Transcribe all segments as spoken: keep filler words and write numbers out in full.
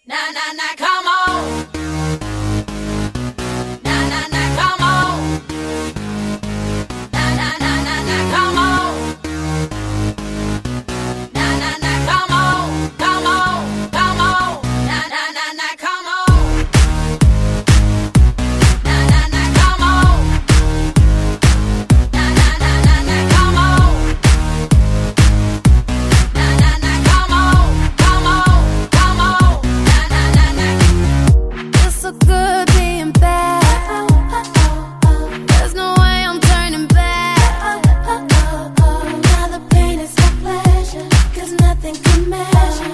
Na na na, come on. Na na na, come on. Na na na na na, come on. Na na na, come on, come on, come on. Na na na na, come on. Na na na, come on. Na na na na na, come on. Na na na, come on, come on, come on. Na na na na. Feels so good being bad. There's no way I'm turning back. Now the pain is my pleasure, 'cause nothing can measure.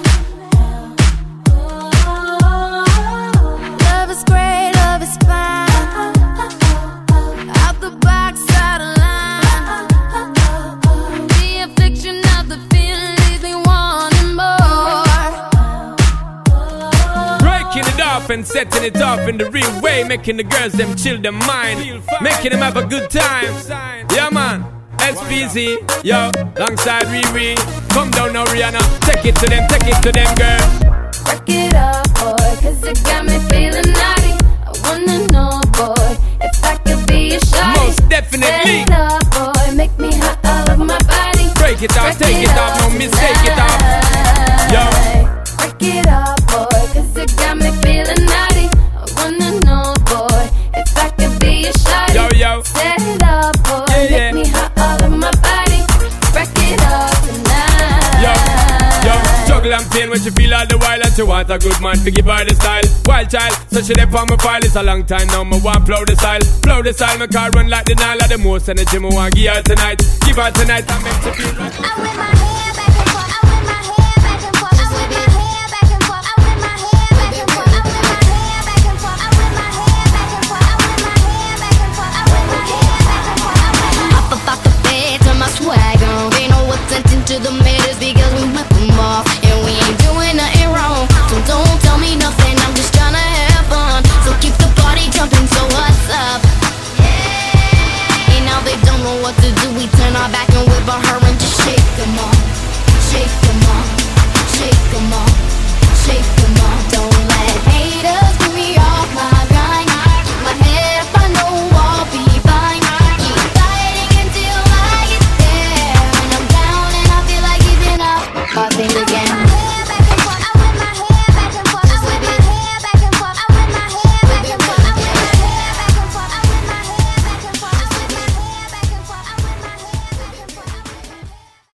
Love is great, love is fine. Out the box, out of line. The affliction of the feeling leaves me wanting more. Breaking it off and setting it off in the real way, making the girls them chill their mind, making them have a good time. Yeah man, S P Z, yo, alongside Riri. Come down now Rihanna, take it to them, take it to them girl. Work it up, boy, 'cause it got me feeling naughty. I wanna know, boy, if I could be a shawty. Most definitely. Set it up, boy, make me hot all over my body. Break it off, take it off, no mistake it off. Yo. Work it up, boy, 'cause it got me feeling naughty. I wanna know, boy, if I could be a shawty. Yo, yo. Set it up, boy, Yeah, yeah. make me hot all over my body. Break it up tonight. Yo, yo, struggle and pain when she feel all the while, and she want a good man to give her the style. Wild child, so she dey on my file. It's a long time now, me want blow the style. Blow the style, my car run like the Nile. The most energy me want give her tonight. Give her tonight and make she feel right. I wear my hair